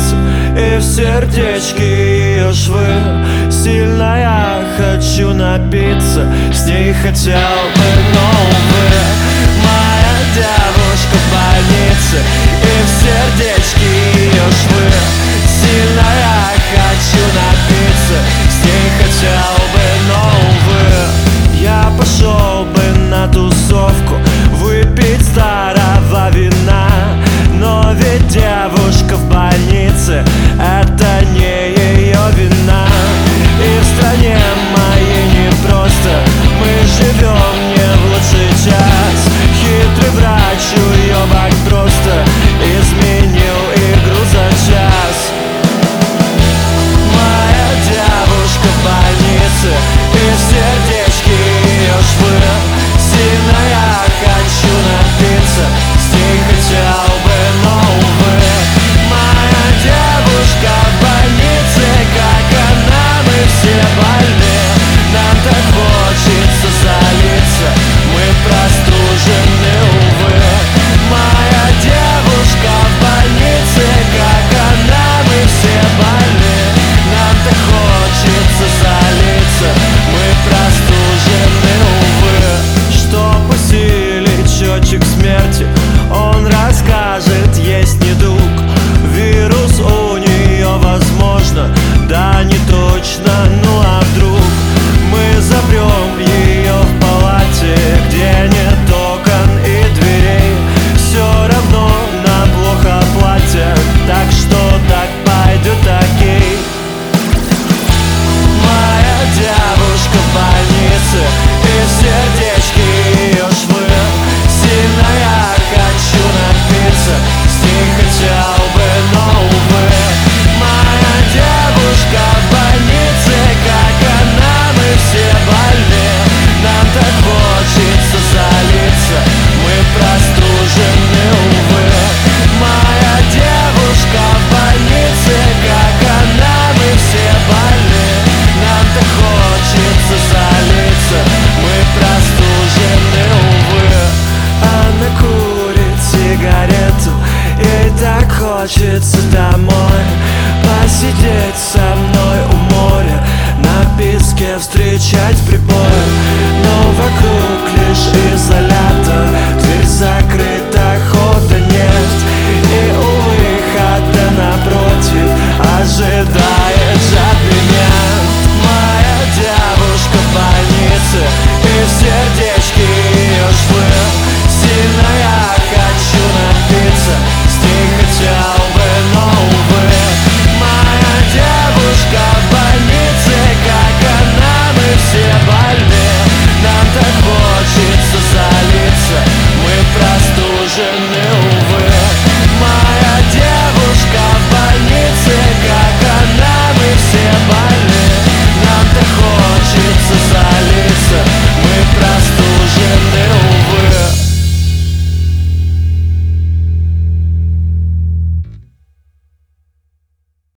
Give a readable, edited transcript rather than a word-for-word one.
больнице, и в сердечке ее швы. Сильно я хочу напиться, с ней хотел бы, но увы. Моя девушка в больнице, и в сердечке ее швы. Сильно я хочу напиться, с ней хотел бы, но увы. Я пошел бы на тусовку, выпить старого вина, но ведь девушка в больнице — это не ее вина. И в стране моей непросто, мы живем не в лучший час. Хитрый врач, уебак, просто изменил игру за час. Моя девушка в больнице, и в сердечке ее швы. Сильно я хочу напиться, с ней хотел бы, но увы. Моя девушка в больнице, как она, мы все больны. Нам так хочется залиться, мы простужены, увы. Моя девушка в больнице, как она, мы все больны. Нам так хочется залиться, мы простужены, увы. Чтоб усилить счетчик смерти, он расскажет, есть недуг. Вирус у нее возможно, да не точно, ну а вдруг мы запрем ее в палате, где нет окон и дверей. Все равно нам плохо платят, так что так пойдет окей. Моя девушка в больнице, и в сердечке ее швы. Сильно я хочу напиться, с ней хотел бы, но увы. Моя девушка в больнице, как она, мы все больны. Нам так хочется залиться, мы простужены, увы. Моя девушка в больнице, как она, мы все больны. Нам так хочется залиться, мы простужены, увы. Она курит сигарету, ей так хочется домой посидеть